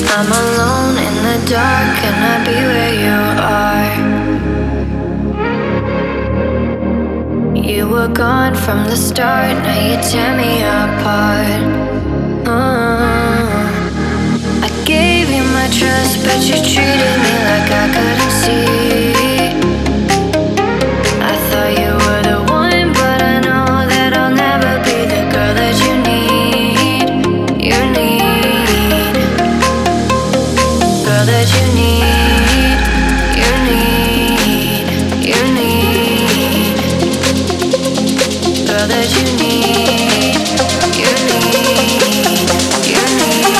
I'm alone in the dark, can I be where you are? You were gone from the start, now you tear me apart. I gave you my trust, but you treated me like I couldn't see. I thought you were the one, but I know that I'll never be the girl that you need. You need, girl that you need. You need, you need, girl that you need. You need, you need.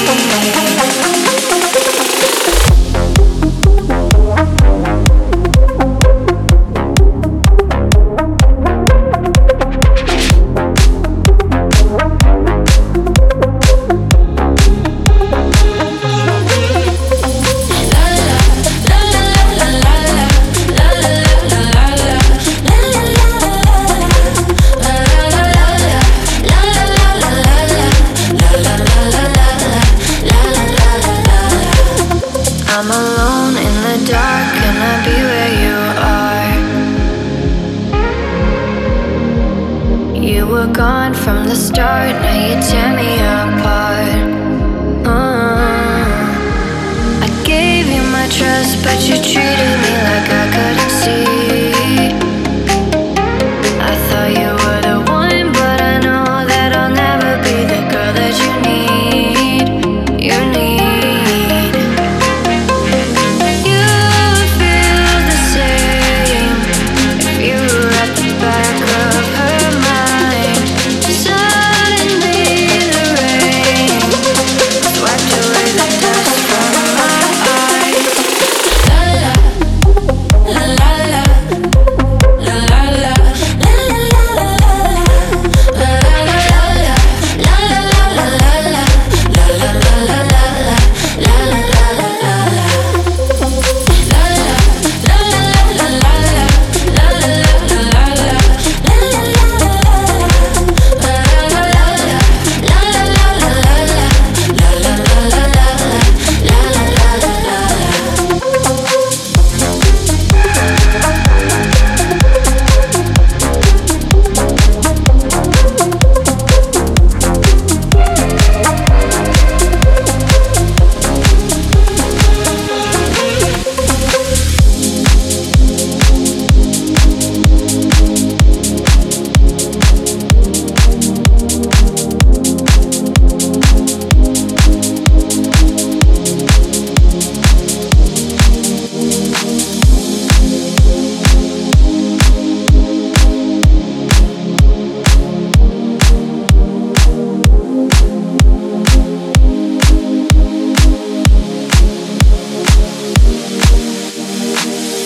I'm alone in the dark, can I be where you are? You were gone from the start, now you tear me apart. I gave you my trust, but you